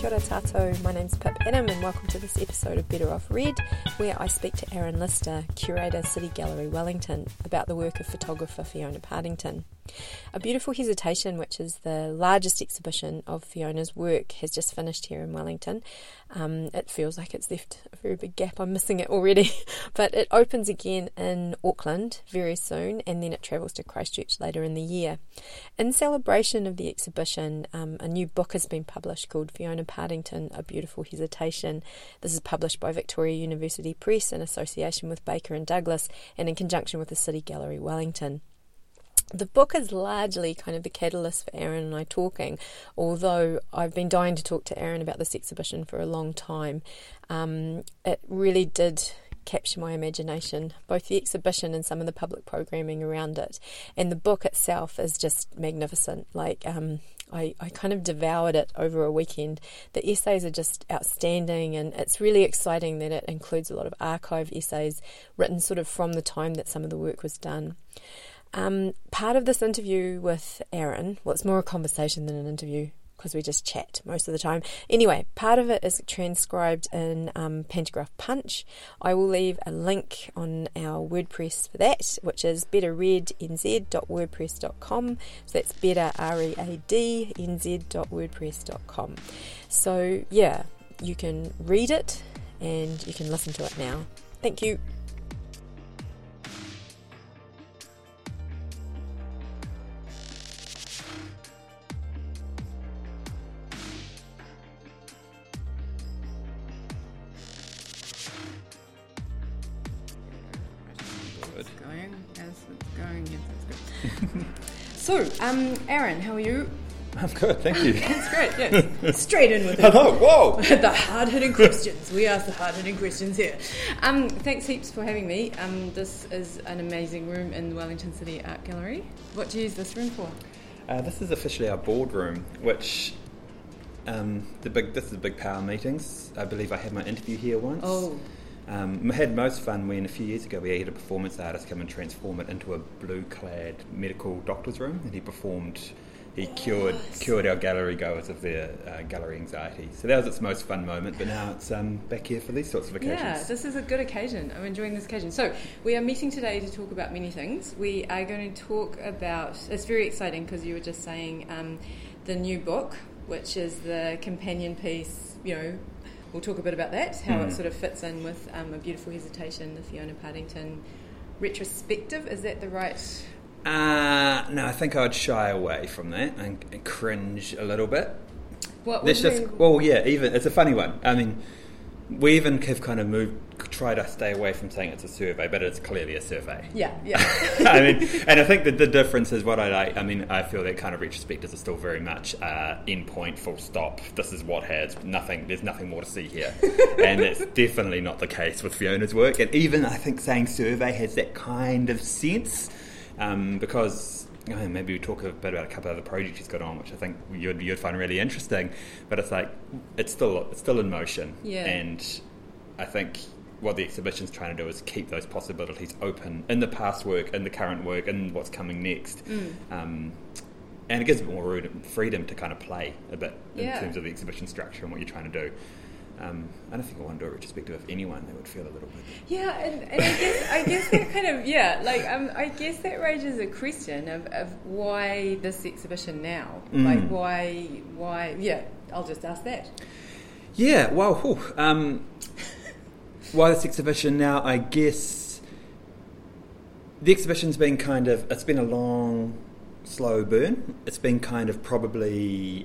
Kia ora tātou, my name's Pip Adam and welcome to this episode of Better Off Read, where I speak to Aaron Lister, Curator, City Gallery Wellington, about the work of photographer Fiona Partington. A Beautiful Hesitation, which is the largest exhibition of Fiona's work, has just finished here in Wellington. It feels like it's left a very big gap, I'm missing it already, but it opens again in Auckland very soon and then it travels to Christchurch later in the year. In celebration of the exhibition, a new book has been published called Fiona Partington, A Beautiful Hesitation. This is published by Victoria University Press in association with Baker and Douglas and in conjunction with the City Gallery Wellington. The book is largely kind of the catalyst for Aaron and I talking, although I've been dying to talk to Aaron about this exhibition for a long time. It really did capture my imagination, both the exhibition and some of the public programming around it. And the book itself is just magnificent. I kind of devoured it over a weekend. The essays are just outstanding, and it's really exciting that it includes a lot of archive essays written sort of from the time that some of the work was done. Part of this interview with Aaron, well, it's more a conversation than an interview because we just chat most of the time. Anyway, part of it is transcribed in Pantograph Punch. I will leave a link on our WordPress for that, which is betterreadnz.wordpress.com. So that's betterreadnz.wordpress.com. So yeah, you can read it and you can listen to it now. Thank you. So, Aaron, how are you? I'm good, thank you. That's great, yes. Straight in with it. Hello, whoa! The hard-hitting questions. We ask the hard-hitting questions here. Thanks heaps for having me. This is an amazing room in the Wellington City Art Gallery. What do you use this room for? This is officially our boardroom, which this is big power meetings. I believe I had my interview here once. Oh. I had most fun when a few years ago we had a performance artist come and transform it into a blue-clad medical doctor's room, and he cured our gallery goers of their gallery anxiety. So that was its most fun moment, but now it's back here for these sorts of occasions. Yeah, this is a good occasion. I'm enjoying this occasion. So we are meeting today to talk about many things. We are going to talk about, it's very exciting because you were just saying the new book, which is the companion piece, we'll talk a bit about that, how it sort of fits in with A Beautiful Hesitation, the Fiona Partington retrospective. Is that the right... No, I think I'd shy away from that and cringe a little bit. It's a funny one. I mean, we even have kind of tried to stay away from saying it's a survey, but it's clearly a survey. Yeah. I mean, and I think that the difference is what I like. I mean, I feel that kind of retrospectives are still very much end point, full stop. This is what has nothing. There's nothing more to see here, and it's definitely not the case with Fiona's work. And even I think saying survey has that kind of sense. Because maybe we talk a bit about a couple of other projects he's got on, which I think you'd find really interesting. But it's like it's still in motion, and I think what the exhibition's trying to do is keep those possibilities open in the past work, in the current work, and what's coming next. And it gives a bit more freedom to kind of play a bit in terms of the exhibition structure and what you're trying to do. I don't think I want to do a retrospective of anyone that would feel a little bit. Yeah, and I guess that kind of I guess that raises a question of why this exhibition now? Like why? Yeah, I'll just ask that. Yeah, well, why this exhibition now? I guess the exhibition's been it's been a long, slow burn. It's been kind of probably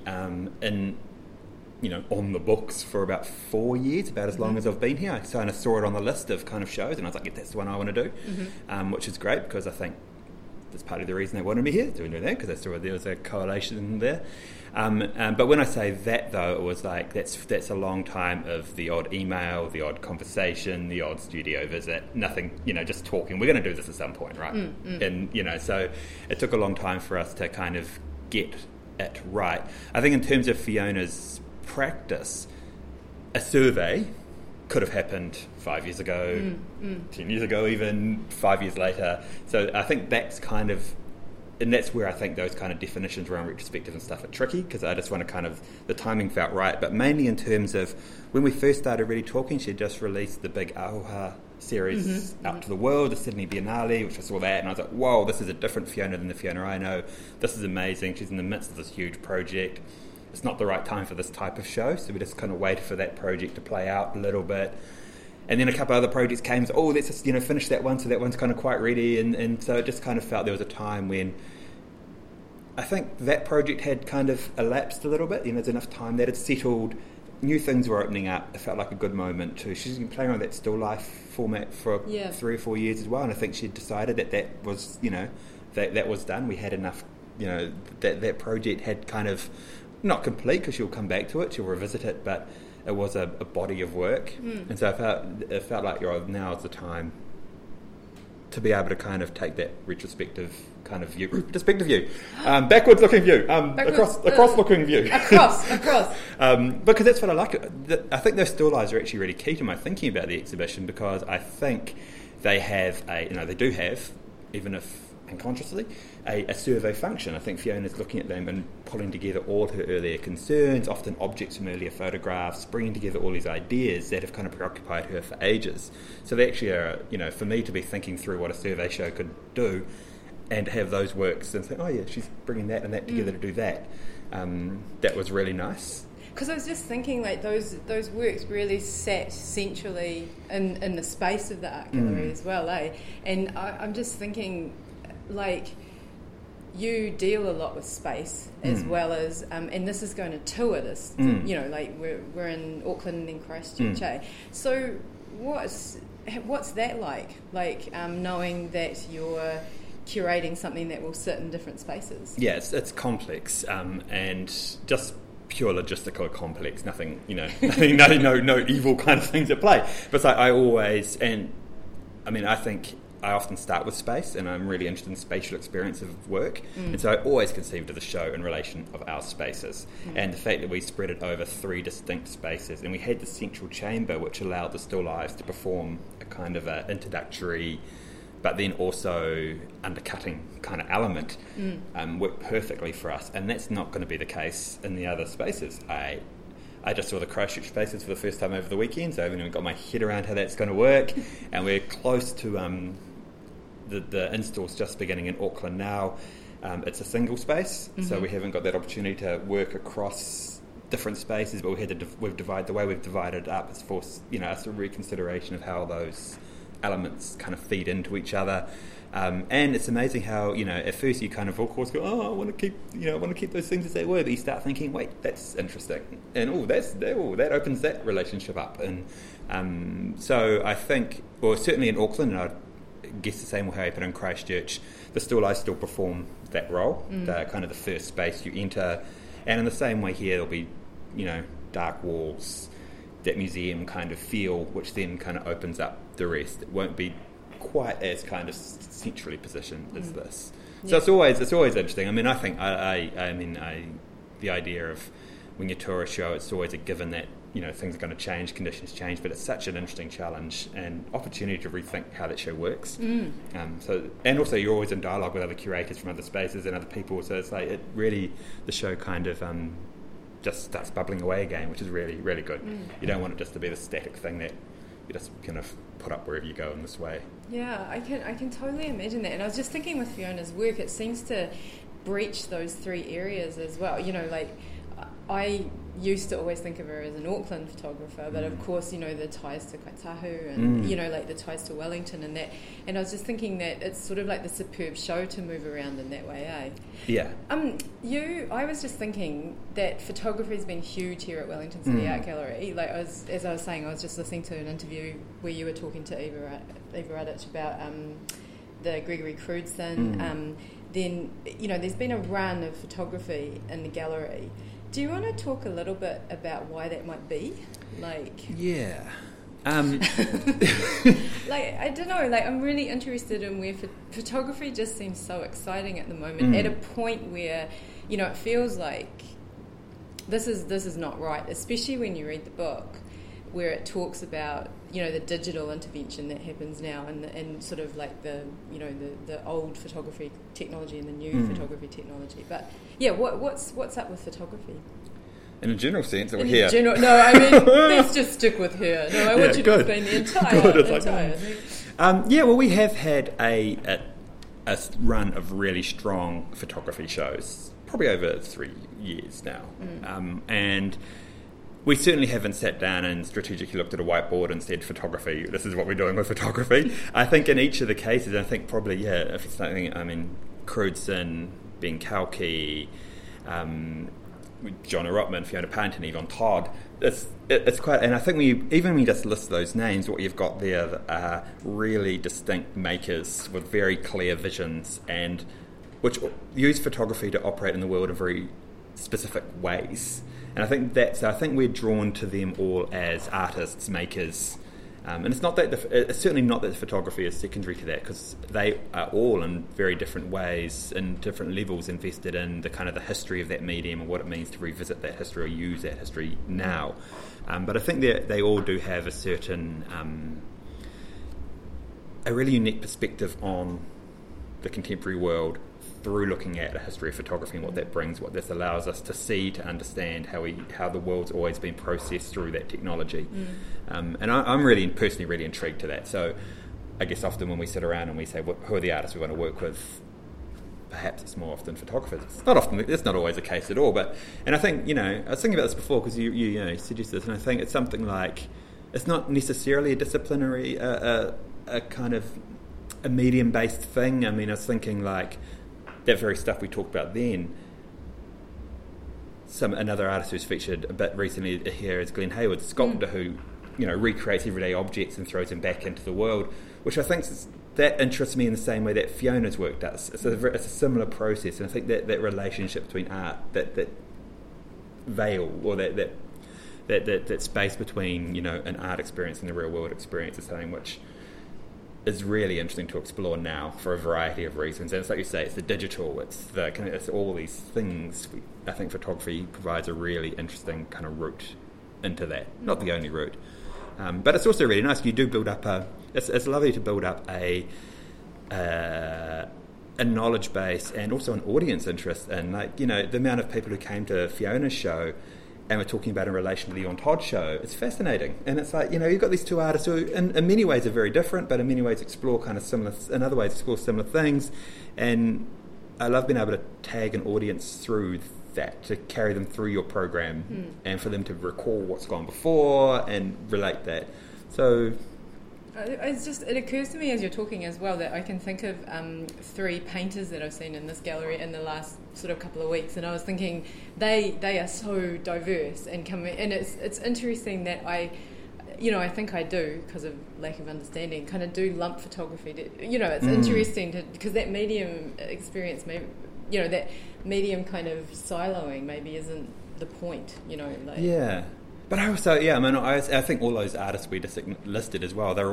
on the books for about 4 years, about as long as I've been here. I kind of saw it on the list of kind of shows, and I was like, that's the one I want to do, which is great because I think that's part of the reason they wanted me here, doing that, because I saw there was a correlation there. But when I say that, though, it was like that's a long time of the odd email, the odd conversation, the odd studio visit, nothing, just talking. We're going to do this at some point, right? And, so it took a long time for us to kind of get it right. I think in terms of Fiona's practice, a survey could have happened 5 years ago, 10 years ago, even 5 years later. So I think that's kind of and that's where I think those kind of definitions around retrospective and stuff are tricky, because I just want to kind of, the timing felt right, but mainly in terms of when we first started really talking, she had just released the big Aoha series out to the world, the Sydney Biennale, which I saw that, and I was like, whoa, this is a different Fiona than the Fiona I know. This is amazing. She's in the midst of this huge project. It's not the right time for this type of show, so we just kind of waited for that project to play out a little bit. And then a couple other projects came, so, let's just, finish that one, so that one's kind of quite ready, and so it just kind of felt there was a time when I think that project had kind of elapsed a little bit, there's enough time that had settled, new things were opening up. It felt like a good moment too. She's been playing around with that still life format for 3 or 4 years as well, and I think she decided that was, that was done. We had enough, that project had kind of, not complete, because she'll come back to it, she'll revisit it, but it was a body of work, and so it felt like now is the time to be able to kind of take that retrospective kind of view, backwards looking view, across looking view, across. Because that's what I like. I think those still lives are actually really key to my thinking about the exhibition, because I think they have they do have, even if unconsciously, a survey function. I think Fiona's looking at them and pulling together all her earlier concerns, often objects from earlier photographs, bringing together all these ideas that have kind of preoccupied her for ages. So they actually are, for me to be thinking through what a survey show could do and have those works and think, oh yeah, she's bringing that and that together to do that. That was really nice. Because I was just thinking, like, those works really sat centrally in the space of the art gallery as well, eh? And I'm just thinking, like, you deal a lot with space as well as, and this is going to tour this, like we're in Auckland and then Christchurch, eh? So what's that like? Like, knowing that you're curating something that will sit in different spaces? Yeah, it's complex, and just pure logistical complex. Nothing, no evil kind of things at play. But I always, I think I often start with space, and I'm really interested in spatial experience of work, and so I always conceived of the show in relation of our spaces, and the fact that we spread it over 3 distinct spaces, and we had the central chamber, which allowed the still lives to perform a kind of a introductory, but then also undercutting kind of element, worked perfectly for us, and that's not going to be the case in the other spaces. I just saw the Christchurch spaces for the first time over the weekend, so I haven't even got my head around how that's going to work, and we're close to the installs just beginning in Auckland now. It's a single space, so we haven't got that opportunity to work across different spaces, but we've divided the way we've divided it up is for us a reconsideration of how those elements kind of feed into each other. And it's amazing how, at first you kind of of course go, I want to keep those things as they were, but you start thinking, wait, that's interesting, and that opens that relationship up, and so I think, well, certainly in Auckland, and I guess the same will happen in Christchurch, the still lives still perform that role, the kind of the first space you enter, and in the same way here there'll be, dark walls, that museum kind of feel, which then kind of opens up the rest. It won't be quite as kind of centrally positioned as this. So it's always interesting. I think the idea of when you tour a show, it's always a given that things are going to change, conditions change, but it's such an interesting challenge and opportunity to rethink how that show works. And also you're always in dialogue with other curators from other spaces and other people, so it's like the show kind of just starts bubbling away again, which is really, really good. You don't want it just to be the static thing that you just kind of put up wherever you go in this way. Yeah, I can totally imagine that. And I was just thinking with Fiona's work, it seems to breach those 3 areas as well. I used to always think of her as an Auckland photographer, but of course, the ties to Kaitahu and, like the ties to Wellington and that. And I was just thinking that it's sort of like the superb show to move around in that way, eh? Yeah. I was just thinking that photography has been huge here at Wellington City Art Gallery. Like, as I was saying, I was just listening to an interview where you were talking to Eva Radic about the Gregory Crewdson. Then, there's been a run of photography in the gallery. Do you want to talk a little bit about why that might be? Yeah. I don't know, I'm really interested in where photography just seems so exciting at the moment, at a point where, it feels like this is not right, especially when you read the book where it talks about the digital intervention that happens now, and sort of like the old photography technology and the new photography technology. But yeah, what's up with photography? In a general sense, or here? No, I mean, let's just stick with her. No, I want you to explain the entire thing. Well, we have had a run of really strong photography shows, probably over 3 years now. And we certainly haven't sat down and strategically looked at a whiteboard and said, photography, this is what we're doing with photography. I think in each of the cases, I think probably, if it's something, Crewdson, Ben Kalki, John Rotman, Fiona Parrington, Yvonne Todd, it's quite, and I think when we just list those names, what you've got there are really distinct makers with very clear visions, and which use photography to operate in the world in very specific ways. And I think we're drawn to them all as artists, makers, and it's certainly not that photography is secondary to that, because they are all in very different ways and different levels invested in the kind of the history of that medium and what it means to revisit that history or use that history now. But I think they all do have a certain, a really unique perspective on the contemporary world through looking at a history of photography and what that brings, what this allows us to see, to understand how the world's always been processed through that technology. And I'm personally really intrigued to that. So I guess often when we sit around and we say, who are the artists we want to work with, perhaps it's more often photographers. It's not always the case at all. And I think, I was thinking about this before because you suggested this, and I think it's something like, it's not necessarily a disciplinary, a kind of a medium-based thing. I was thinking like, that very stuff we talked about then, another artist who's featured a bit recently here is Glenn Hayward, sculptor who, recreates everyday objects and throws them back into the world, which I think that interests me in the same way that Fiona's work does. It's a similar process, and I think that relationship between art, that veil, or that space between an art experience and the real world experience is something which is really interesting to explore now for a variety of reasons. And it's like you say, it's the digital, it's all these things. I think photography provides a really interesting kind of route into that. Not the only route, but it's also really nice. You do build up it's lovely to build up a knowledge base and also an audience interest. And the amount of people who came to Fiona's show and we're talking about in relation to the Yvonne Todd show, it's fascinating. And it's like, you've got these two artists who in many ways are very different, but in many ways explore kind of similar, in other ways explore similar things. And I love being able to tag an audience through that, to carry them through your program and for them to recall what's gone before and relate that. So it occurs to me as you're talking as well that I can think of 3 painters that I've seen in this gallery in the last sort of couple of weeks, and I was thinking they are so diverse and it's interesting that I think I do, because of lack of understanding, kind of do lump photography to, it's interesting because that medium experience, maybe, that medium kind of siloing maybe isn't the point, Yeah. But I also, I think all those artists we just listed as well, they're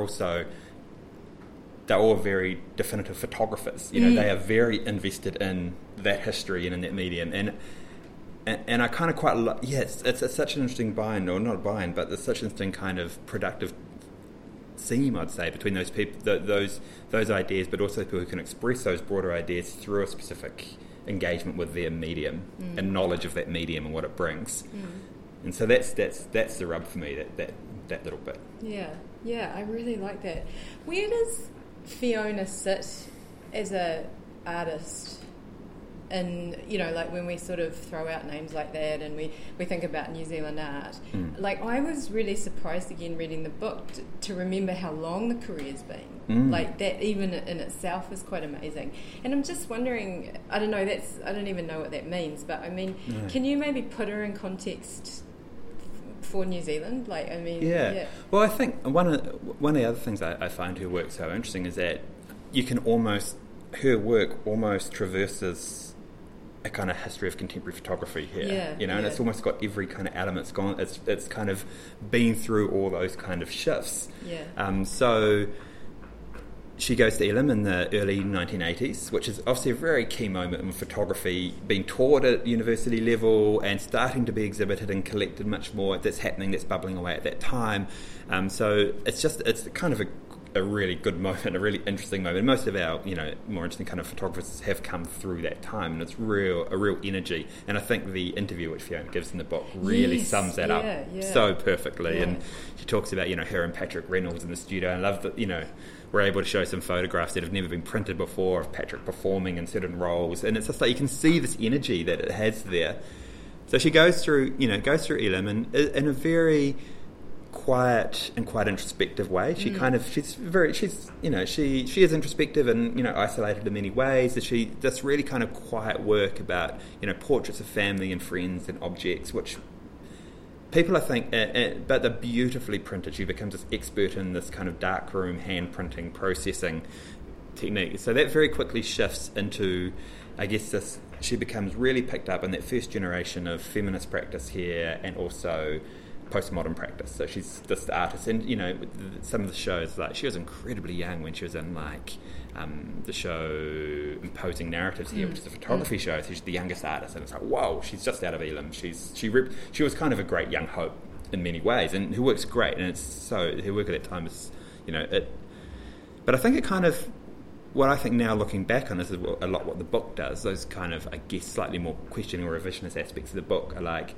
all very definitive photographers. They are very invested in that history and in that medium. And I kind of quite it's such an interesting bind, or not a bind, but it's such an interesting kind of productive seam, I'd say, between those people, those ideas, but also people who can express those broader ideas through a specific engagement with their medium and knowledge of that medium and what it brings. And so that's the rub for me, that little bit. Yeah, I really like that. Where does Fiona sit as a artist? And like when we sort of throw out names like that, and we think about New Zealand art, like I was really surprised again reading the book to remember how long the career's been. Like that, even in itself, is quite amazing. And I'm just wondering, I don't even know what that means, but can you maybe put her in context for New Zealand? Yeah. Well, I think one of the other things I find her work so interesting is that her work almost traverses a kind of history of contemporary photography here, and it's almost got every kind of element. It's kind of been through all those kind of shifts. So she goes to Elam in the early 1980s, which is obviously a very key moment in photography, being taught at university level and starting to be exhibited and collected much more. That's happening, that's bubbling away at that time. So it's kind of a really good moment, a really interesting moment. Most of our, more interesting kind of photographers have come through that time, and it's a real energy. And I think the interview which Fiona gives in the book really sums that up so perfectly. Yeah. And she talks about, her and Patrick Reynolds in the studio. I love that, we're able to show some photographs that have never been printed before of Patrick performing in certain roles, and it's just like you can see this energy that it has there. So she goes through Elam, and in a very quiet and quite introspective way. She she is introspective and isolated in many ways. So she does really kind of quiet work about portraits of family and friends and objects, which people, I think, but they're beautifully printed. She becomes this expert in this kind of darkroom hand printing processing technique. So that very quickly shifts into, I guess, she becomes really picked up in that first generation of feminist practice here, and also postmodern practice. So she's this artist, and some of the shows, like she was incredibly young when she was in the show Imposing Narratives here, which is a photography show. So she's the youngest artist, and it's like, whoa, she's just out of Elam. She was kind of a great young hope in many ways, and her work's great, and it's so her work at that time is it. But I think it kind of, what I think now looking back on this is a lot what the book does. Those kind of, I guess, slightly more questioning or revisionist aspects of the book are like,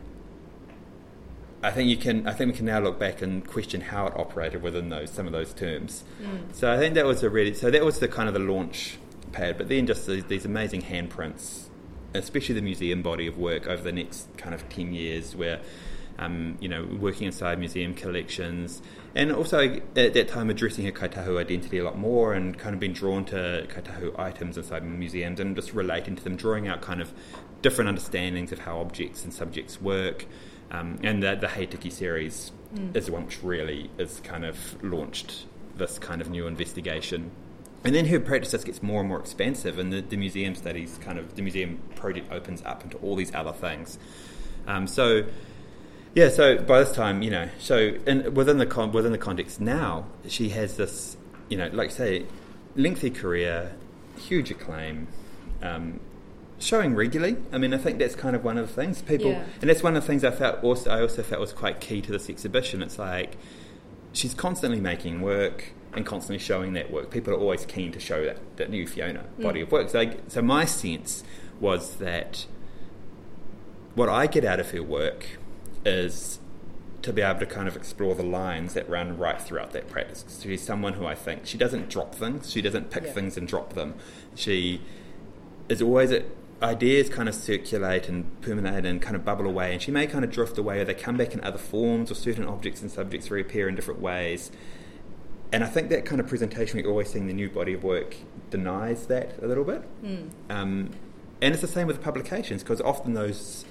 I think we can now look back and question how it operated within some of those terms. So I think that was that was the kind of the launch pad. But then just these amazing handprints, especially the museum body of work over the next kind of 10 years, where working inside museum collections, and also at that time addressing her kaitahu identity a lot more, and kind of being drawn to kaitahu items inside museums and just relating to them, drawing out kind of different understandings of how objects and subjects work. And the Hei Tiki series is the one which really is kind of launched this kind of new investigation. And then her practice just gets more and more expansive, and the museum studies the museum project opens up into all these other things. So by this time, within the context now, she has this, like I say, lengthy career, huge acclaim, showing regularly. I mean, I think that's kind of one of the things and that's one of the things I also felt was quite key to this exhibition. It's like she's constantly making work and constantly showing that work. People are always keen to show that new Fiona body of work. So my sense was that what I get out of her work is to be able to kind of explore the lines that run right throughout that practice. So she's someone who I think, she doesn't drop things, she doesn't pick things and drop them. She is always ideas kind of circulate and permeate and kind of bubble away, and she may kind of drift away, or they come back in other forms, or certain objects and subjects reappear in different ways. And I think that kind of presentation we're always seeing the new body of work denies that a little bit. And it's the same with publications, because often those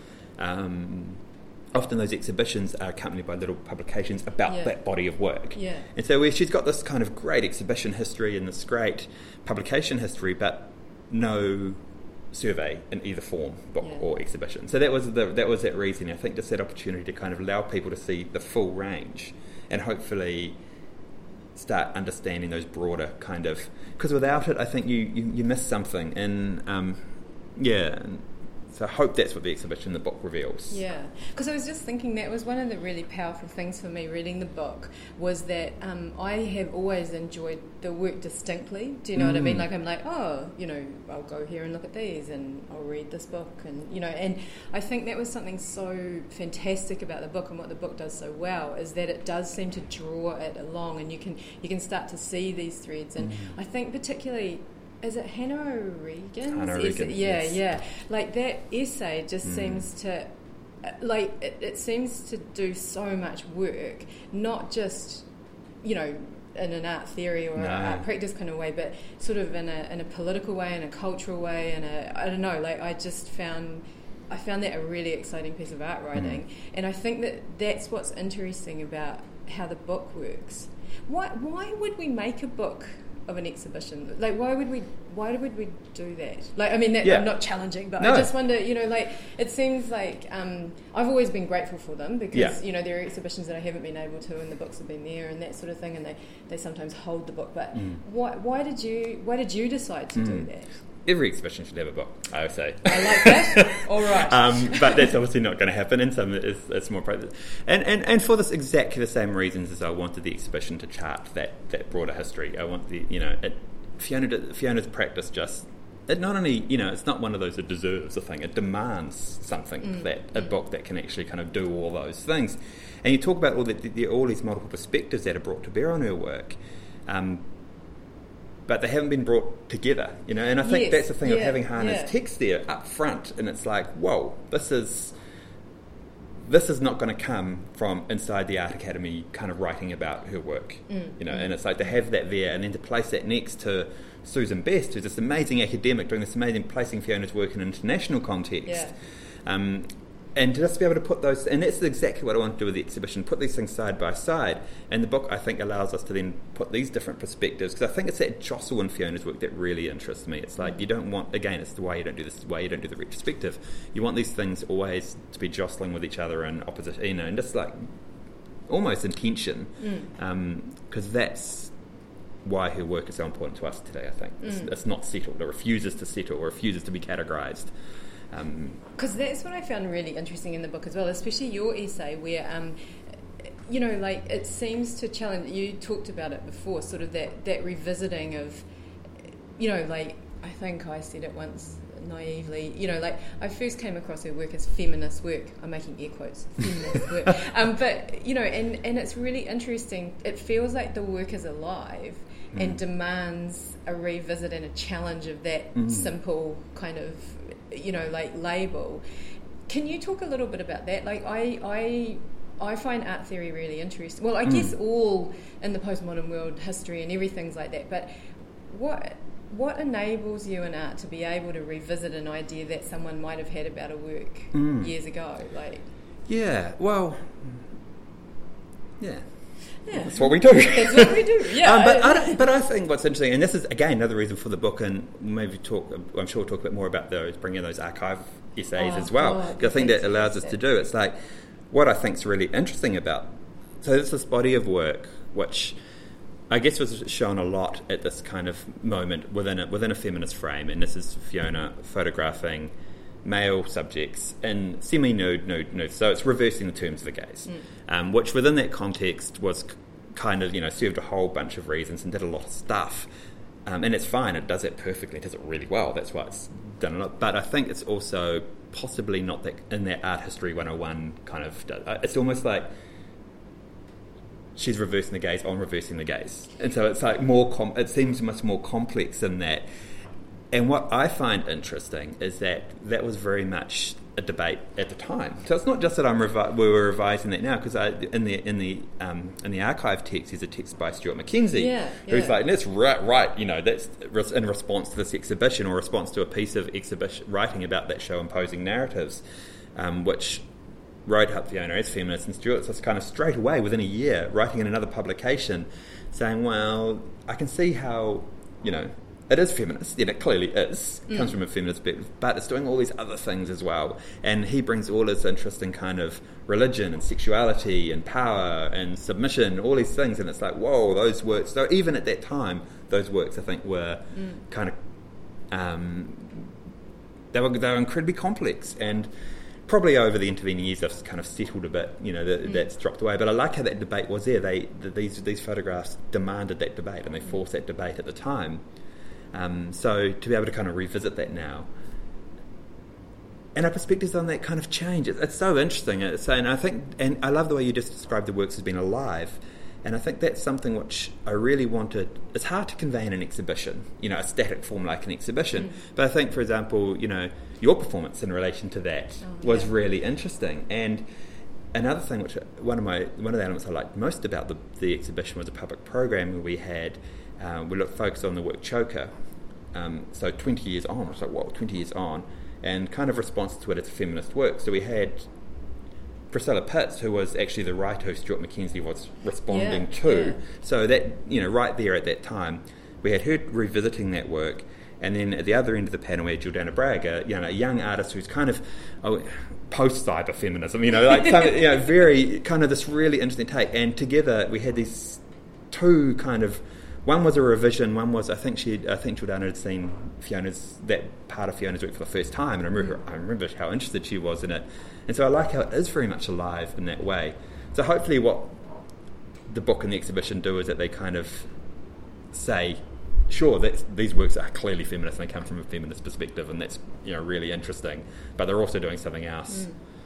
exhibitions are accompanied by little publications about that body of work. And so she's got this kind of great exhibition history and this great publication history, but no survey in either form, book or exhibition. So that was that reason. I think just that opportunity to kind of allow people to see the full range, and hopefully start understanding those broader kind of, because without it, I think you miss something. And so I hope that's what the exhibition, the book, reveals. Yeah, because I was just thinking that was one of the really powerful things for me reading the book, was that I have always enjoyed the work distinctly. Do you know what I mean? Like, I'm like, I'll go here and look at these, and I'll read this book, and and I think that was something so fantastic about the book, and what the book does so well is that it does seem to draw it along, and you can start to see these threads. And I think particularly, is it Hannah O'Regan's? Hannah O'Regan, yeah. Like, that essay just seems to, it seems to do so much work, not just, in an art theory or an art practice kind of way, but sort of in a political way, in a cultural way, and I don't know, like, I found that a really exciting piece of art writing, and I think that's what's interesting about how the book works. Why would we make a book of an exhibition? Like, why would we do that? Like, I mean, that, Yeah. I'm not challenging, but No. I just wonder, like, it seems like I've always been grateful for them because, Yeah. there are exhibitions that I haven't been able to, and the books have been there and that sort of thing, and they sometimes hold the book. But why did you decide to do that? Every exhibition should have a book, I would say. I like that. All right. But that's obviously not going to happen. In some, it's more private. And for this exactly the same reasons as I wanted the exhibition to chart that broader history. I want Fiona's practice just. It not only, it's not one of those that deserves a thing. It demands something that a book that can actually kind of do all those things. And you talk about all these multiple perspectives that are brought to bear on her work. But they haven't been brought together, and I think that's the thing of having Hannah's text there up front, and it's like, whoa, this is not going to come from inside the Art Academy kind of writing about her work, and it's like to have that there and then to place that next to Susan Best, who's this amazing academic doing this amazing placing Fiona's work in an international context. And to just be able to put those, and that's exactly what I want to do with the exhibition, put these things side by side. And the book, I think, allows us to then put these different perspectives, because I think it's that jostle in Fiona's work that really interests me. It's like, you don't want, again, it's the way you don't do this, the way you don't do the retrospective. You want these things always to be jostling with each other and opposite, and just like almost in tension, because that's why her work is so important to us today, I think. It's not settled, or refuses to settle, or refuses to be categorised. Because that's what I found really interesting in the book as well, especially your essay where, like it seems to challenge, you talked about it before, sort of that revisiting of, like I think I said it once naively, like I first came across her work as feminist work. I'm making air quotes, feminist work. But, and it's really interesting. It feels like the work is alive and demands a revisit and a challenge of that simple kind of, like label. Can you talk a little bit about that? Like I find art theory really interesting. Well, I guess all in the postmodern world, history and everything's like that. But what enables you in art to be able to revisit an idea that someone might have had about a work years ago? That's what we do. That's what we do. Yeah. But I think what's interesting, and this is again another reason for the book, and maybe I'm sure we'll talk a bit more about bringing those archive essays as well. Because I think that allows us to do. It's like what I think is really interesting about. So it's this body of work which I guess was shown a lot at this kind of moment within a feminist frame, and this is Fiona photographing male subjects in semi-nude, so it's reversing the terms of the gaze, which within that context was kind of, served a whole bunch of reasons and did a lot of stuff, and it's fine, it does it perfectly, it does it really well, that's why it's done a lot, but I think it's also possibly not that in that art history 101 kind of, it's almost like she's reversing the gaze on reversing the gaze, and so it's like it seems much more complex than that. And what I find interesting is that was very much a debate at the time. So it's not just that we were revising that now, because in the archive text there's a text by Stuart Mackenzie, who's like, that's right, that's in response to this exhibition, or response to a piece of exhibition writing about that show, Imposing Narratives, which wrote up Fiona as feminist, and Stuart's just kind of straight away within a year writing in another publication saying, well, I can see how, it is feminist, it clearly is, comes from a feminist perspective, but it's doing all these other things as well. And he brings all his interest in kind of religion and sexuality and power and submission, all these things, and it's like, whoa, those works. So even at that time, those works, I think, were kind of, they were incredibly complex, and probably over the intervening years they've kind of settled a bit, that's dropped away. But I like how that debate was there. These photographs demanded that debate, and they forced that debate at the time. So to be able to kind of revisit that now, and our perspectives on that kind of change, it's so interesting. And I love the way you just described the works as being alive, and I think that's something which I really wanted. It's hard to convey in an exhibition, a static form like an exhibition. But I think, for example, your performance in relation to that was really interesting. And another thing, which one of the elements I liked most about the exhibition was a public program where we had. We focused on the work Choker, so 20 years on, it's like, 20 years on, and kind of response to it as a feminist work. So we had Priscilla Pitts, who was actually the writer who Stuart Mackenzie was responding to. So that, right there at that time, we had her revisiting that work, and then at the other end of the panel we had Jordana Braga, a young artist who's kind of post-cyber feminism, like very kind of this really interesting take. And together we had these two kind of, one was a revision, one was I think Jordana had seen that part of Fiona's work for the first time, and I remember how interested she was in it, and so I like how it is very much alive in that way. So hopefully what the book and the exhibition do is that they kind of say, sure, these works are clearly feminist and they come from a feminist perspective, and that's really interesting, but they're also doing something else.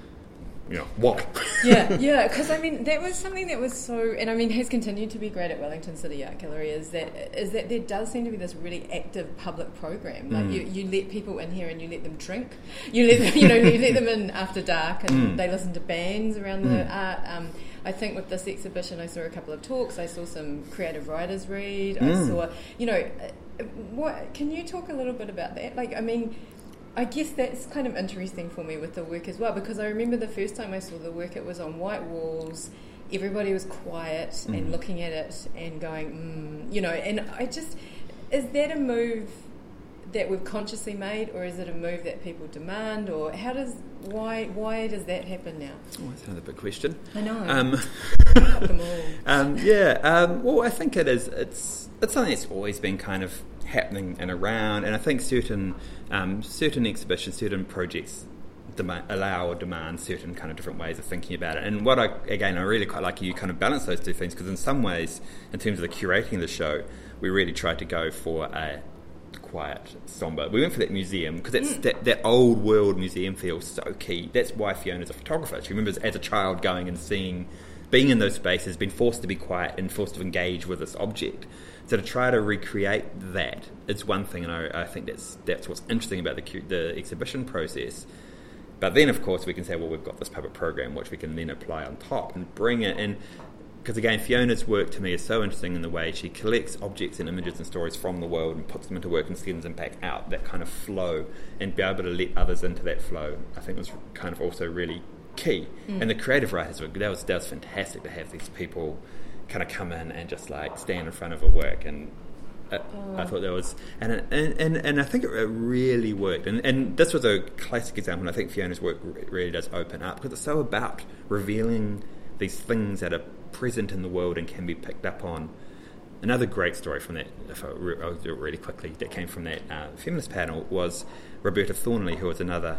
What? Yeah, because that was something that was so, and has continued to be great at Wellington City Art Gallery, is that there does seem to be this really active public program. Like you let people in here and you let them drink, you let them, you let them in after dark, and they listen to bands around the art. I think with this exhibition, I saw a couple of talks. I saw some creative writers read. I saw, what? Can you talk a little bit about that? I guess that's kind of interesting for me with the work as well, because I remember the first time I saw the work, it was on white walls, everybody was quiet and looking at it and going, and I just, is that a move that we've consciously made, or is it a move that people demand, or why does that happen now? Oh, that's another big question. I know. Got them all. Well, I think it is. It's something that's always been kind of happening and around, and I think certain exhibitions, certain projects allow or demand certain kind of different ways of thinking about it. And what I really quite like, you kind of balance those two things, because in some ways, in terms of the curating of the show, we really tried to go for a quiet, somber. We went for that museum because that old world museum feels so key. That's why Fiona's a photographer. She remembers as a child going and being in those spaces, being forced to be quiet and forced to engage with this object. So to try to recreate that is one thing, and I think that's what's interesting about the exhibition process. But then, of course, we can say, well, we've got this puppet program which we can then apply on top and bring it in. Because again, Fiona's work to me is so interesting in the way she collects objects and images and stories from the world and puts them into work and sends them back out, that kind of flow, and be able to let others into that flow, I think was kind of also really key. And the creative writers work, that was fantastic to have these people kind of come in and just like stand in front of a work, and I thought that was, and I think it really worked, and this was a classic example, and I think Fiona's work really does open up, because it's so about revealing these things that are present in the world and can be picked up on. Another great story from that, if I'll do it really quickly, that came from that feminist panel was Roberta Thornley, who was another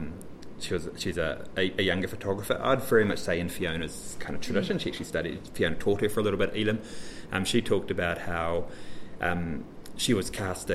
she's a younger photographer. I'd very much say in Fiona's kind of tradition. She actually Fiona taught her for a little bit at Elam. She talked about how she's in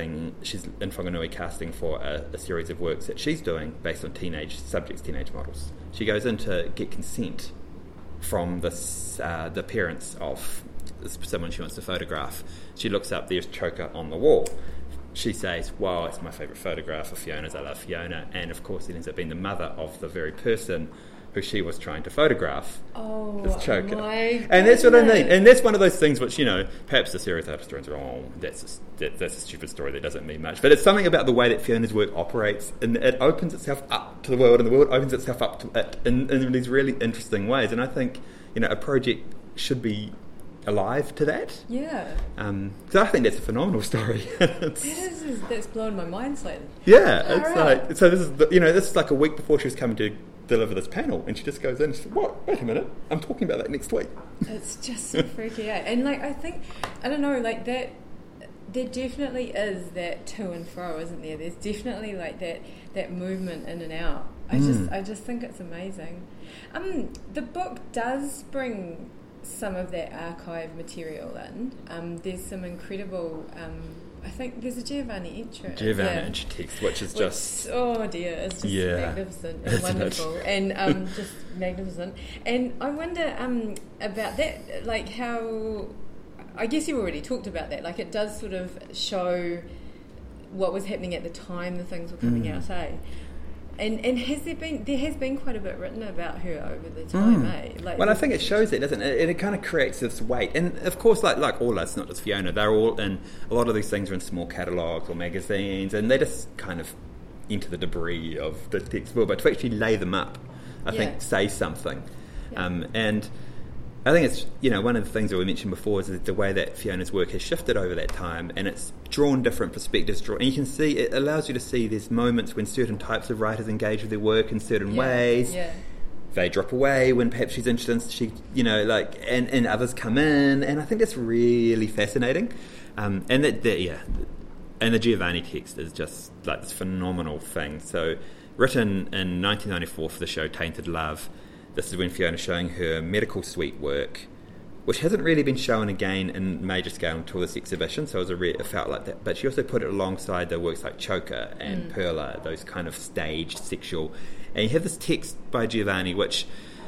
Whanganui casting for a series of works that she's doing based on teenage models. She goes in to get consent from the parents of someone she wants to photograph. She looks up, there's Choker on the wall. She says, wow, it's my favourite photograph of Fiona's, I love Fiona. And of course it ends up being the mother of the very person who she was trying to photograph. Oh, this Choker. And that's what I mean. And that's one of those things which, perhaps the stereotype historians are, that's a stupid story that doesn't mean much. But it's something about the way that Fiona's work operates, and it opens itself up to the world, and the world opens itself up to it in these really interesting ways. And I think, a project should be alive to that. Yeah. So I think that's a phenomenal story. That's blown my mind slightly. Yeah, it's like, so this is this is like a week before she was coming to deliver this panel, and she just goes in and says, what? Wait a minute, I'm talking about that next week. It's just so freaky out. And I think, I don't know, that there definitely is that to and fro, isn't there? There's definitely that movement in and out. I just think it's amazing. The book does bring some of that archive material in. There's some incredible, I think there's a Giovanni Enci text, which is just... Oh dear, it's just magnificent and wonderful and just magnificent. And I wonder about that, how... I guess you already talked about that. It does sort of show what was happening at the time the things were coming out, eh? And there has been quite a bit written about her over the time, eh? Well, I think it shows it, doesn't it? It kind of creates this weight. And of course, like all us, not just Fiona, they're all in, a lot of these things are in small catalogues or magazines, and they just kind of enter the debris of the text world. But to actually lay them up, I think, say something. Yeah. And I think it's, one of the things that we mentioned before is the way that Fiona's work has shifted over that time, and it's drawn different perspectives. And you can see, it allows you to see there's moments when certain types of writers engage with their work in certain ways. Yeah. They drop away when perhaps she's interested, and others come in, and I think that's really fascinating. And the Giovanni text is just like this phenomenal thing. So, written in 1994 for the show Tainted Love, this is when Fiona's showing her medical suite work, which hasn't really been shown again in major scale until this exhibition, so it felt like that. But she also put it alongside the works like Choker and Perla, those kind of staged sexual. And you have this text by Giovanni, which,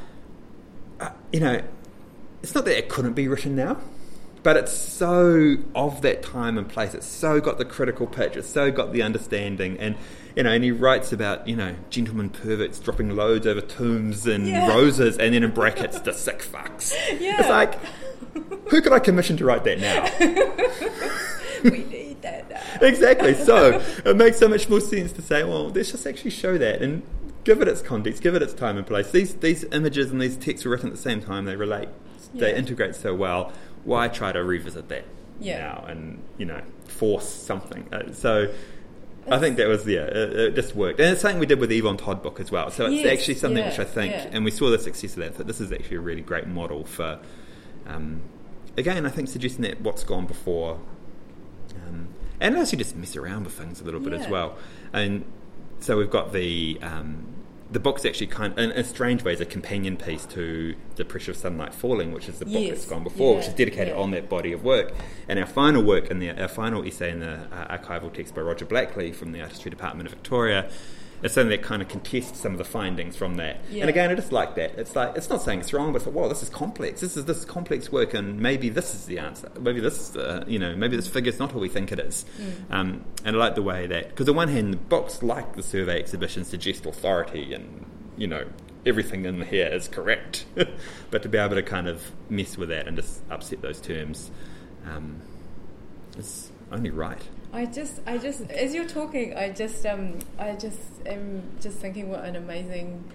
it's not that it couldn't be written now, but it's so of that time and place. It's so got the critical pitch. It's so got the understanding. And, and he writes about, gentlemen perverts dropping loads over tombs and roses, and then in brackets, the sick fucks. Yeah. It's like, who could I commission to write that now? We need that now. Exactly. So it makes so much more sense to say, well, let's just actually show that and give it its context, give it its time and place. These images and these texts were written at the same time. They relate. They integrate so well. Why try to revisit that now and, force something? I think that was, it just worked. And it's something we did with the Yvonne Todd book as well. So it's actually something which I think, and we saw the success of that, but this is actually a really great model for, again, I think suggesting that what's gone before, and also just mess around with things a little bit as well. And so we've got the book's actually in a strange way, is a companion piece to The Pressure of Sunlight Falling, which is the book that's gone before, which is dedicated on that body of work. And our final work, our final essay in the archival text by Roger Blackley from the Artistry Department of Victoria, is something that kind of contests some of the findings from that. And again, I just like that. It's like, it's not saying it's wrong, but it's like, wow, this is complex. This is complex work, and maybe this is the answer. Maybe this is maybe this figure's not who we think it is. And I like the way that, because on one hand, the books like the survey exhibition suggest authority and, everything in here is correct. But to be able to kind of mess with that and just upset those terms is only right. I just, as you're talking, I just am just thinking what an amazing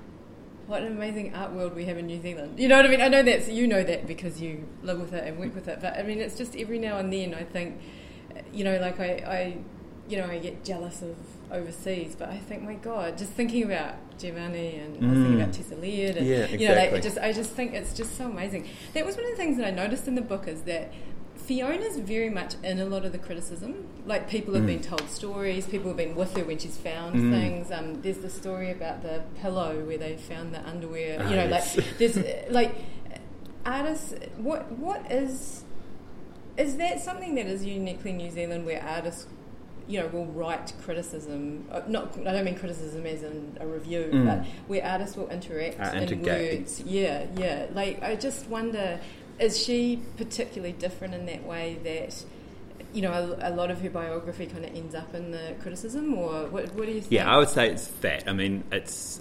art world we have in New Zealand. You know what I mean? I know that because you live with it and work with it. But I mean, it's just every now and then I think, like I get jealous of overseas, but I think, my God, just thinking about Giovanni and I was thinking about Tessa Laird, and exactly. I just think it's just so amazing. That was one of the things that I noticed in the book, is that Fiona's very much in a lot of the criticism. Like, people have been told stories, people have been with her when she's found things. There's the story about the pillow where they found the underwear. There's like artists. What is that something that is uniquely New Zealand, where artists, will write criticism? I don't mean criticism as in a review, but where artists will interact in words. Yeah. Like, I just wonder, is she particularly different in that way that, a lot of her biography kind of ends up in the criticism, or what do you think? Yeah, I would say it's that. I mean, it's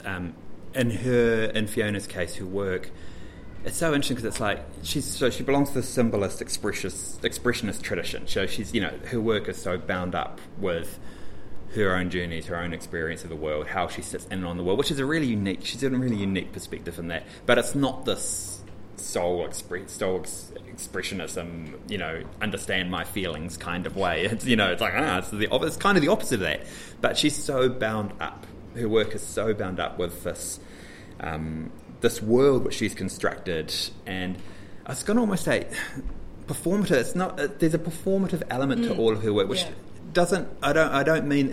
in Fiona's case, her work, it's so interesting because it's like she belongs to the symbolist expressionist tradition. So she's, her work is so bound up with her own journeys, her own experience of the world, how she sits in on the world, which is she's in a really unique perspective in that. But it's not this soul expressionism, understand my feelings kind of way. It's, it's like, it's kind of the opposite of that. But she's so bound up. Her work is so bound up with this this world which she's constructed, and I was going to almost say performative. It's not. There's a performative element to all of her work, which doesn't. I don't mean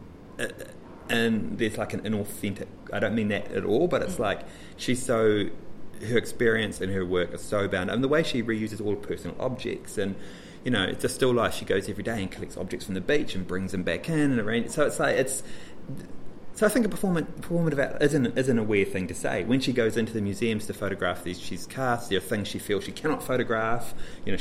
and there's like an inauthentic. I don't mean that at all. But it's like she's so. Her experience and her work are so bound, and the way she reuses all personal objects, and it's a still life. She goes every day and collects objects from the beach and brings them back in and arranges. So it's like So I think a performative isn't a weird thing to say. When she goes into the museums to photograph these, she's cast. There are things she feels she cannot photograph.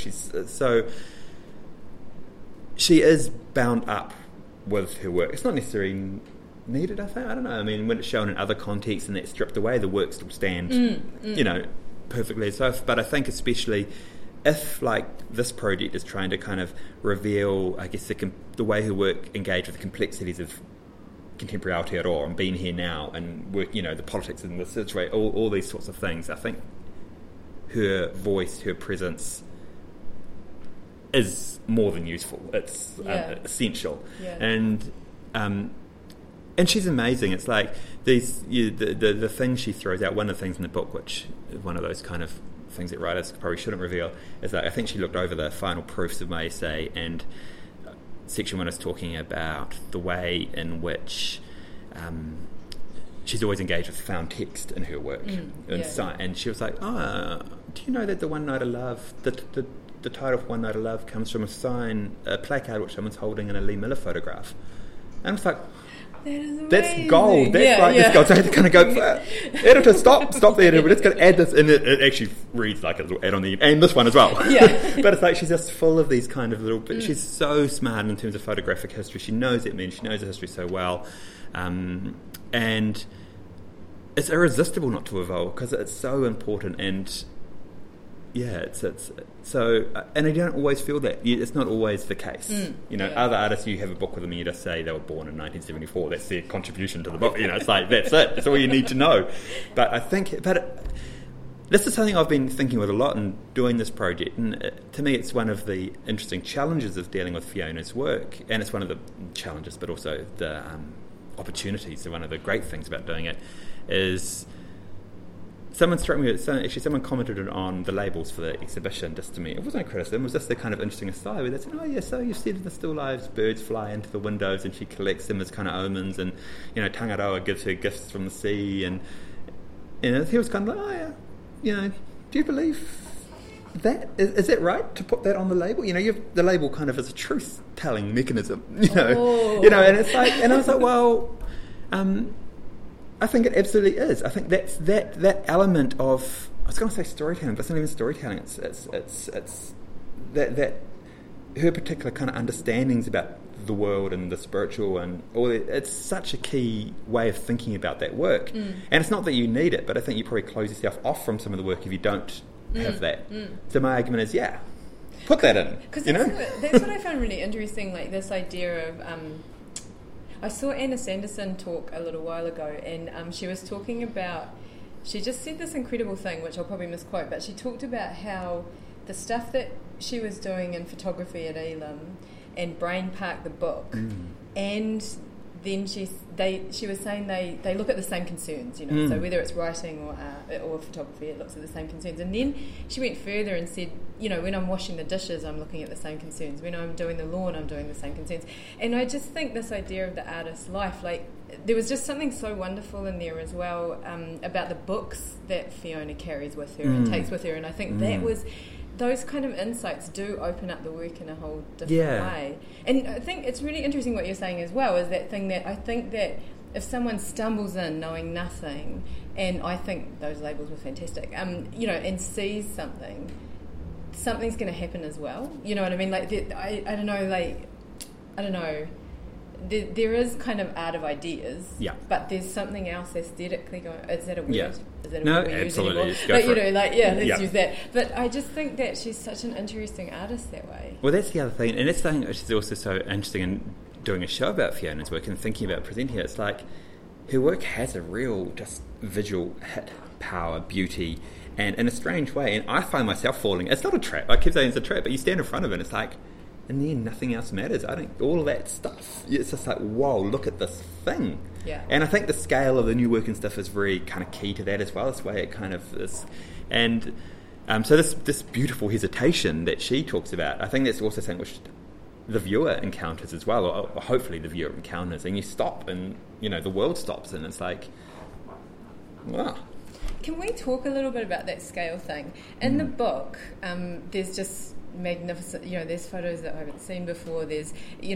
She is bound up with her work. It's not necessarily needed, I think. I don't know. I mean, when it's shown in other contexts and that's stripped away, the work still stands, perfectly. So, but I think especially if, like, this project is trying to kind of reveal, I guess, the way her work engaged with the complexities of contemporary Aotearoa and being here now and work, the politics in the situation, all these sorts of things. I think her voice, her presence is more than useful. It's essential. Yeah. And she's amazing. It's like the things she throws out. One of the things in the book, which is one of those kind of things that writers probably shouldn't reveal, is that I think she looked over the final proofs of my essay, and section 1 is talking about the way in which she's always engaged with found text in her work. And she was like, do you know that the One Night of Love, the title of One Night of Love comes from a placard which someone's holding in a Lee Miller photograph? And it's like, that's gold. That's gold. So I had to kind of go, editor, stop the editor. We're just going to add this, and it actually reads like a little add on the end, and this one as well. Yeah. But it's like she's just full of these kind of little. But she's so smart in terms of photographic history. She knows it. She knows the history so well, and it's irresistible not to evolve because it's so important. And it's so, and I don't always feel that. It's not always the case. Other artists, you have a book with them and you just say they were born in 1974. That's their contribution to the book. It's like, that's it. That's all you need to know. But I think, this is something I've been thinking with a lot in doing this project. And to me, it's one of the interesting challenges of dealing with Fiona's work. And it's one of the challenges, but also the opportunities. So one of the great things about doing it is, someone commented on the labels for the exhibition just to me. It wasn't a criticism, it was just the kind of interesting aside where they said, so you've said in the still lives birds fly into the windows and she collects them as kind of omens, and Tangaroa gives her gifts from the sea, and he was kind of like, do you believe that? Is that right to put that on the label? The label kind of is a truth-telling mechanism, and it's like, and I was like, well, I think it absolutely is. I think that's that element of, I was going to say storytelling, but it's not even storytelling. It's that her particular kind of understandings about the world and the spiritual and all that. It's such a key way of thinking about that work. And it's not that you need it, but I think you probably close yourself off from some of the work if you don't have that. So my argument is, put that in. Because that's what I found really interesting, like this idea of. I saw Anna Sanderson talk a little while ago, and she was talking about, she just said this incredible thing, which I'll probably misquote, but she talked about how the stuff that she was doing in photography at Elam and Brain Park, the book, and then she was saying they look at the same concerns, so whether it's writing or photography, it looks at the same concerns. And then she went further and said, when I'm washing the dishes, I'm looking at the same concerns. When I'm doing the lawn, I'm doing the same concerns. And I just think this idea of the artist's life, like, there was just something so wonderful in there as well about the books that Fiona carries with her and takes with her. And I think that was, those kind of insights do open up the work in a whole different way. And I think it's really interesting what you're saying as well, is that thing that I think that if someone stumbles in knowing nothing, and I think those labels were fantastic, and sees something's going to happen as well. You know what I mean? Like, I don't know. There is kind of art of ideas, but there's something else aesthetically going. Is that a word? Yeah. Is that a no, word we absolutely. use anymore? Let's use that. But I just think that she's such an interesting artist that way. Well, that's the other thing, and that's the thing which is also so interesting in doing a show about Fiona's work and thinking about presenting it. It's like her work has a real just visual hit, power, beauty, and in a strange way. And I find myself falling. It's not a trap. I keep saying it's a trap, but you stand in front of it, and it's like, and then nothing else matters. All of that stuff. It's just like, whoa, look at this thing. Yeah. And I think the scale of the new work and stuff is very kind of key to that as well. This way it kind of is. And so this beautiful hesitation that she talks about, I think that's also something which the viewer encounters as well, or hopefully the viewer encounters, and you stop and, the world stops, and it's like, wow. Can we talk a little bit about that scale thing? In the book, there's just magnificent, there's photos that I haven't seen before, there's,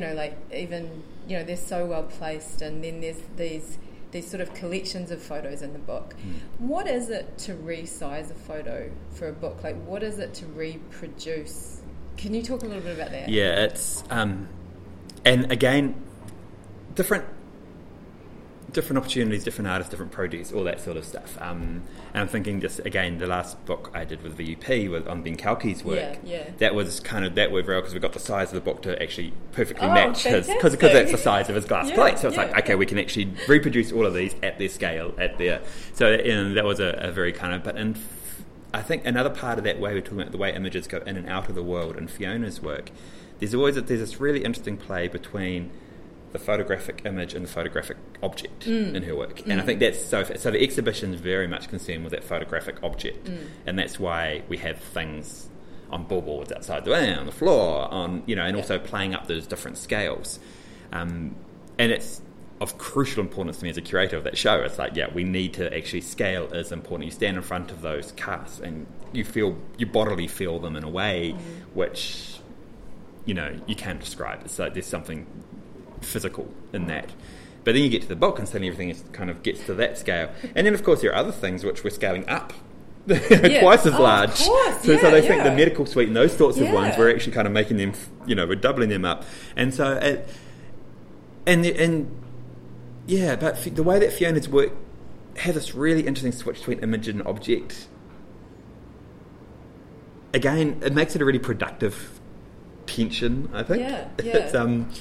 they're so well placed, and then there's these sort of collections of photos in the book. What is it to resize a photo for a book? Like, what is it to reproduce? Can you talk a little bit about that? Yeah, it's and again, different opportunities, different artists, different projects, all that sort of stuff. And I'm thinking just, again, the last book I did with VUP was on Ben Kalki's work. That was kind of, that worked very well because we got the size of the book to actually perfectly match his, because that's the size of his glass plate. So it's like, okay, we can actually reproduce all of these at their scale, so that was a very kind of, but in I think another part of that way we're talking about the way images go in and out of the world in Fiona's work, there's this really interesting play between the photographic image and the photographic object in her work. And I think that's so the exhibition is very much concerned with that photographic object, and that's why we have things on billboards outside the way, on the floor, and also playing up those different scales. And it's of crucial importance to me as a curator of that show. It's like, we need to actually, scale is important. You stand in front of those casts and you bodily feel them in a way which, you can't describe. It's like there's something physical in that. But then you get to the book and suddenly everything kind of gets to that scale. And then, of course, there are other things which we're scaling up. Twice as large. Of course. So I think the medical suite and those sorts of ones, we're actually kind of making them, we're doubling them up. And so, but the way that Fiona's work has this really interesting switch between image and object, again, it makes it a really productive tension, I think. It's,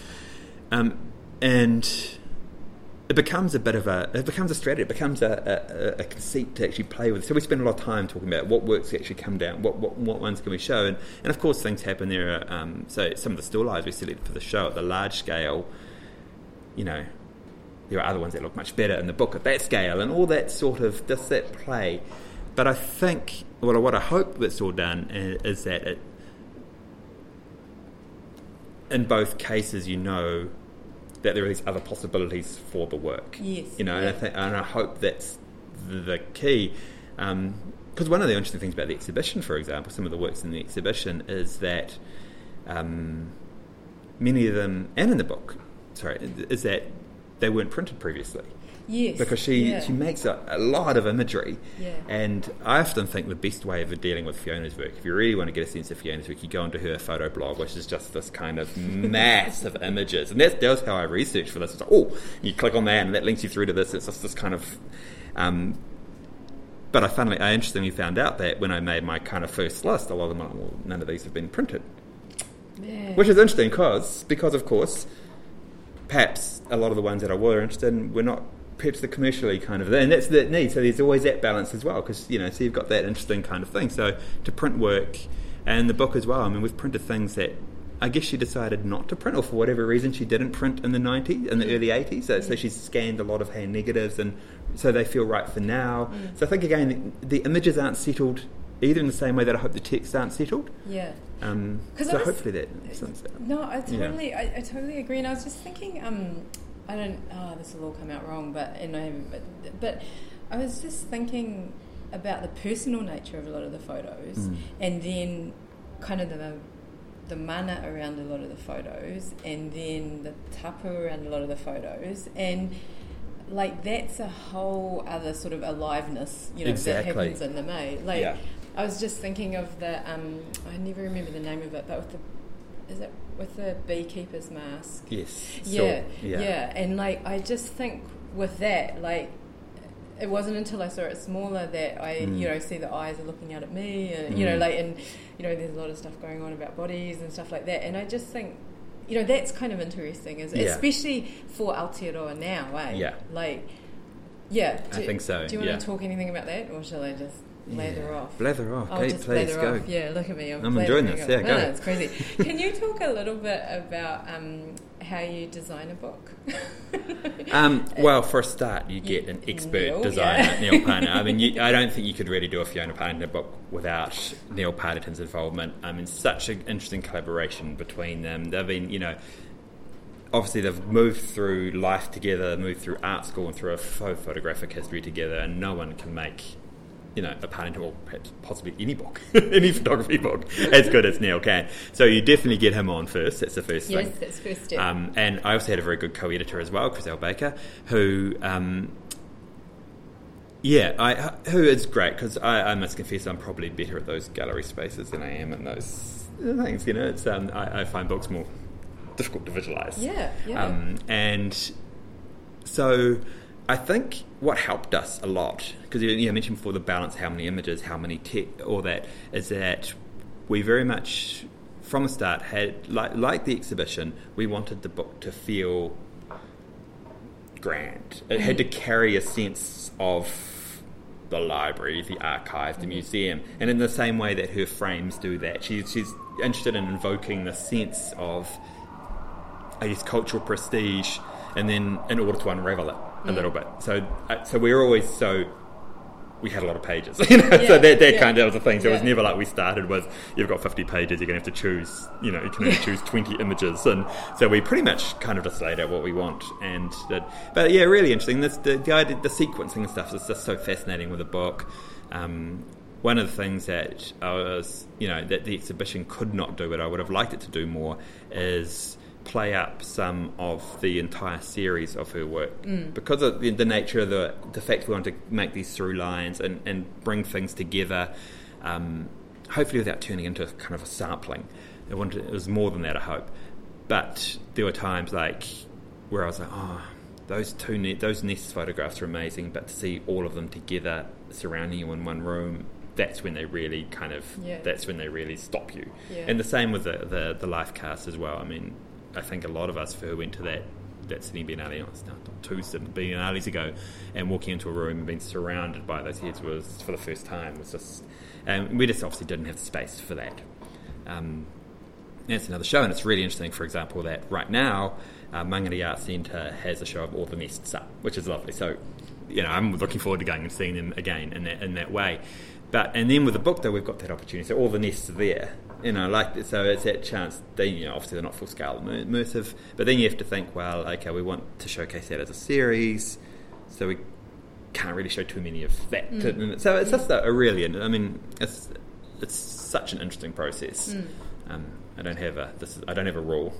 and it becomes a strategy, it becomes a conceit to actually play with. So we spend a lot of time talking about what works actually come down, what ones can we show, and of course things happen. There are so some of the still lives we selected for the show at the large scale, there are other ones that look much better in the book at that scale, and all that sort of does that play. But I think what I hope that's all done is that it, in both cases, that there are these other possibilities for the work. Yes. And I hope that's the key. Because one of the interesting things about the exhibition, for example, some of the works in the exhibition, is that many of them, and in the book, is that they weren't printed previously. Yes. Because she makes a lot of imagery. Yeah. And I often think the best way of dealing with Fiona's work, if you really want to get a sense of Fiona's work, you go onto her photo blog, which is just this kind of mass of images. And that was how I researched for this. It's like, you click on that and that links you through to this. It's just this kind of... but I interestingly found out that when I made my kind of first list, a lot of them, none of these have been printed. Yeah. Which is interesting because, of course, perhaps a lot of the ones that I were interested in were not perhaps the commercially kind of, and that's the need. So there's always that balance as well, because so you've got that interesting kind of thing. So to print work and the book as well. I mean, we've printed things that I guess she decided not to print, or for whatever reason she didn't print in the 90s, in the early 80s. So she's scanned a lot of hand negatives, and so they feel right for now. So I think again the images aren't settled either in the same way that I hope the texts aren't settled. Yeah. So hopefully that. No, I totally agree. And I was just thinking, this will all come out wrong, but I was just thinking about the personal nature of a lot of the photos, and then kind of the mana around a lot of the photos, and then the tapu around a lot of the photos, and like that's a whole other sort of aliveness, that happens in the May. I was just thinking of the I never remember the name of it, but with the beekeeper's mask? Yes. Yeah. And I just think with that, it wasn't until I saw it smaller that I see the eyes are looking out at me, and there's a lot of stuff going on about bodies and stuff like that, and I just think that's kind of interesting, especially for Aotearoa now, eh? I think so. Do you want to talk anything about that, or shall I just blather off? Blather off. I'll just please, blather go. off. Yeah, look at me. I'm enjoying this. Yeah, go. No, it's crazy. Can you talk a little bit about how you design a book? Well, for a start, you get an expert designer, Neil Partington. I mean, I don't think you could really do a Fiona Partington book without Neil Partington's involvement. I mean, such an interesting collaboration between them. They've been, obviously they've moved through life together, moved through art school and through a photographic history together, and no one can make a Partington, or perhaps possibly any book, any photography book, as good as Neil can. So you definitely get him on first. That's the first thing. Yes, that's first step. And I also had a very good co-editor as well, Chris L. Baker, who is great, because I must confess I'm probably better at those gallery spaces than I am in those things. It's I find books more difficult to visualise. And so I think what helped us a lot, because you mentioned before the balance, how many images, how many all that, is that we very much from the start had, like the exhibition, we wanted the book to feel grand. It had to carry a sense of the library, the archive, the museum. And in the same way that her frames do that, she's interested in invoking the sense of, I guess, cultural prestige, and then in order to unravel it a little bit. So we're always we had a lot of pages, so that kind of was the thing. So it was never like we started with, you've got 50 pages, you're going to have to choose, you can only choose 20 images. And so we pretty much kind of just laid out what we want. But yeah, really interesting. The idea, the sequencing and stuff is just so fascinating with the book. One of the things that I was, that the exhibition could not do, but I would have liked it to do more, is play up some of the entire series of her work, because of the nature of the fact we want to make these through lines and bring things together, hopefully without turning into kind of a sampling. It was more than that, I hope. But there were times like where I was like, those nest photographs are amazing, but to see all of them together surrounding you in one room, that's when they really that's when they really stop you. And the same with the life cast as well. I mean, I think a lot of us who went to that Sydney Biennale, two Sydney Biennales ago, and walking into a room and being surrounded by those heads was, for the first time, was just... And we just obviously didn't have the space for that. That's another show, and it's really interesting, for example, that right now, Mangere Arts Centre has a show of all the nests up, which is lovely. So, I'm looking forward to going and seeing them again in that way. And then with the book, though, we've got that opportunity. So all the nests are there, so it's that chance. They, obviously they're not full scale immersive, but then you have to think, well, okay, we want to showcase that as a series, so we can't really show too many of that. So it's just it's such an interesting process. I don't have a rule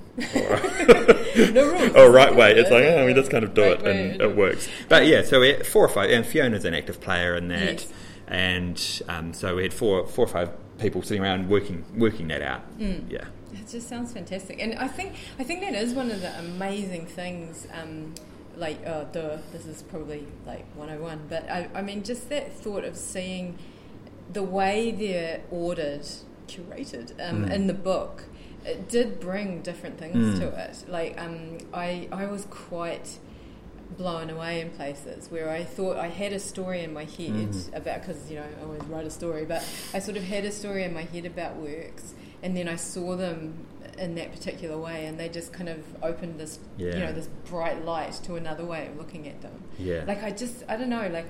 or right way. It's like, we just kind of do it and it works. But yeah, so we had 4 or 5, and Fiona's an active player in that. Yes. And so we had four or 5 people sitting around working that out. Yeah, it just sounds fantastic, and I think that is one of the amazing things. This is probably like 101, but I mean, just that thought of seeing the way they're curated in the book, it did bring different things to it. Like I was quite blown away in places where I thought I had a story in my head about, because I always write a story, but I sort of had a story in my head about works, and then I saw them in that particular way, and they just kind of opened this this bright light to another way of looking at them. Like I don't know, like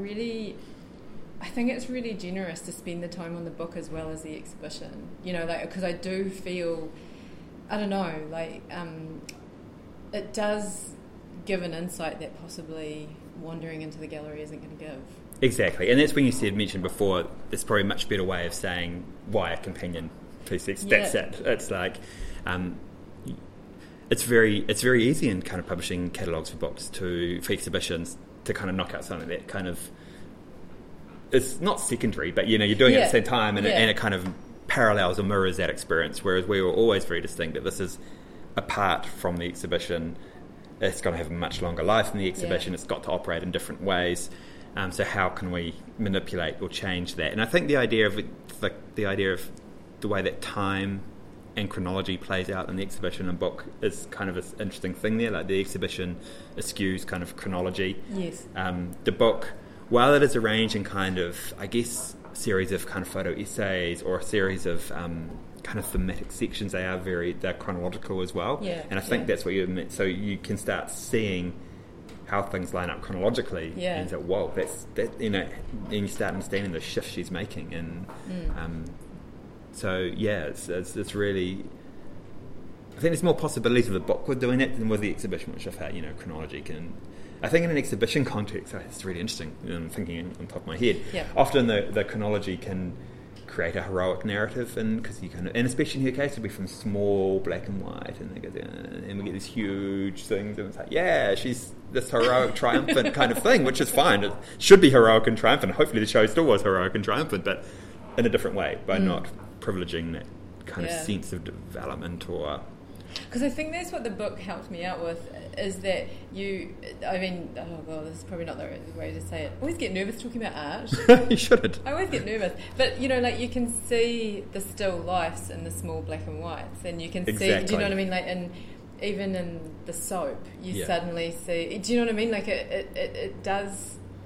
I think it's really generous to spend the time on the book as well as the exhibition, because I do feel, I don't know, it does give an insight that possibly wandering into the gallery isn't going to give. Exactly, and that's when you mentioned before, there's probably a much better way of saying why a companion piece. That's it. It's like, it's very easy in kind of publishing catalogues for books for exhibitions to kind of knock out something that kind of, it's not secondary, but you're doing it at the same time, and it kind of parallels or mirrors that experience, whereas we were always very distinct that this is apart from the exhibition. It's going to have a much longer life than the exhibition. It's got to operate in different ways. So how can we manipulate or change that? And I think the idea of the way that time and chronology plays out in the exhibition and book is kind of an interesting thing there. Like the exhibition eschews kind of chronology. Yes. The book, while it is arranged in kind of, I guess, series of kind of photo essays or a series of kind of thematic sections, they're chronological as well. And I think that's what you meant. So you can start seeing how things line up chronologically, and say, whoa, and you start understanding the shift she's making, and it's really, I think there's more possibilities of the book with doing it than with the exhibition, which I've had, chronology can. I think in an exhibition context, it's really interesting. I'm thinking on top of my head. Often the chronology can create a heroic narrative, and because you kind of, and especially in her case, it'll be from small black and white, and they go down, and we get these huge things, and it's like, she's this heroic, triumphant kind of thing, which is fine. It should be heroic and triumphant. Hopefully, the show still was heroic and triumphant, but in a different way, by not privileging that kind of sense of development or. Because I think that's what the book helped me out with, is that this is probably not the right way to say it. I always get nervous talking about art. You shouldn't. I always get nervous. But, you can see the still lifes in the small black and whites, and you can see, do you know what I mean? Like, even in the soap, you suddenly see, do you know what I mean? Like, it does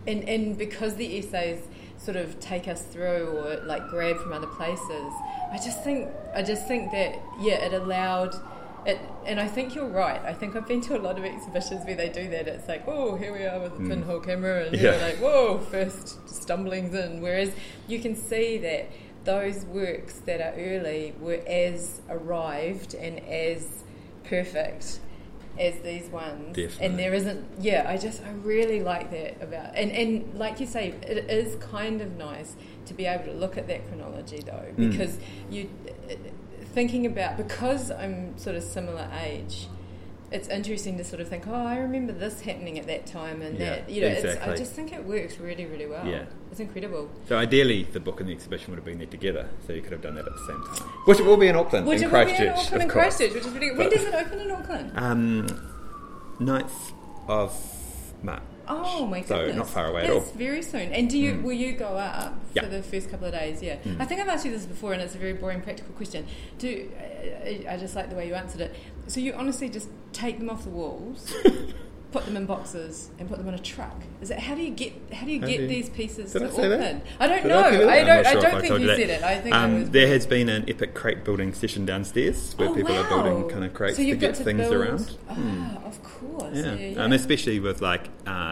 and because the essays sort of take us through or like grab from other places, I just think that it allowed it, and I think you're right. I think I've been to a lot of exhibitions where they do that. It's like, oh, here we are with the pinhole camera, and you're like, whoa, first stumblings in. Whereas you can see that those works that are early were as arrived and as perfect as these ones. Definitely. And there isn't, I really like that about, and like you say, it is kind of nice to be able to look at that chronology though, because you thinking about, because I'm sort of similar age, it's interesting to sort of think, oh, I remember this happening at that time, and that, you know, exactly. I just think it works really, really well. Yeah. It's incredible. So ideally, the book and the exhibition would have been there together, so you could have done that at the same time. Which it will be in Auckland, in Christchurch, in Christchurch, which is really good. When does it open in Auckland? 9th of March. Oh my goodness! So not far away at all. That's very soon. And do you will you go up for the first couple of days? Yeah. I think I've asked you this before, and it's a very boring practical question. I just like the way you answered it. So you honestly just take them off the walls, put them in boxes, and put them in a truck? Is that how do you get these pieces to Auckland? I don't know. I don't think you said it. I think there has been an epic crate building session downstairs where people are building kind of crates to get things around. Oh, of course. Yeah. Especially with like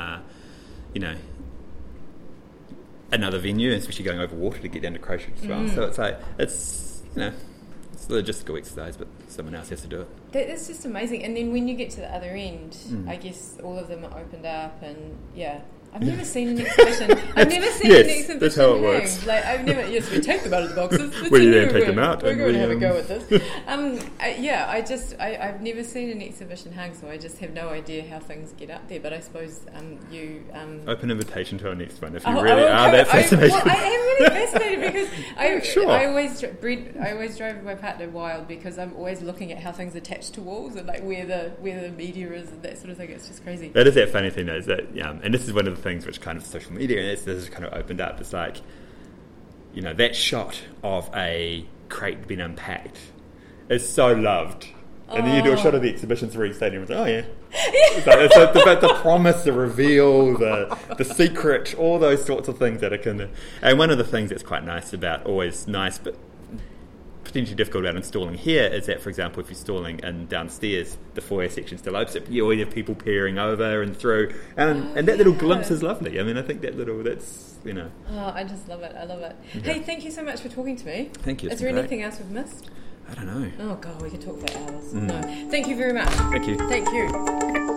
another venue, especially going over water to get down to Christchurch as well. So it's like it's a logistical exercise, but someone else has to do it. That's just amazing. And then when you get to the other end, I guess all of them are opened up, and I've never seen an exhibition. That's how it works. Like I've never. Yes, we take them out of the boxes. Well, you then take them out. We're going to have a go at this. I've never seen an exhibition hung, so I just have no idea how things get up there. But I suppose you open invitation to our next one if you really are that fascinated. I am really fascinated because I always drive my partner wild because I'm always looking at how things attach to walls and like where the media is and that sort of thing. It's just crazy. That is that funny thing though, is that and this is one of the things which kind of social media and this has kind of opened up. It's like, that shot of a crate being unpacked is so loved. And then you do a shot of the exhibition through each stadium and it's like, oh yeah. It's like the promise, the reveal, the secret, all those sorts of things that are kind of... And one of the things that's quite nice about, always nice, but potentially difficult about installing here is that, for example, if you're installing in downstairs, the foyer section still opens up, you always have people peering over and through, and that little glimpse is lovely. I mean, I think that's Oh, I just love it. I love it. Yeah. Hey, thank you so much for talking to me. Thank you. Is there anything else we've missed? I don't know. Oh God, we could talk for hours. No, thank you very much. Thank you. Thank you.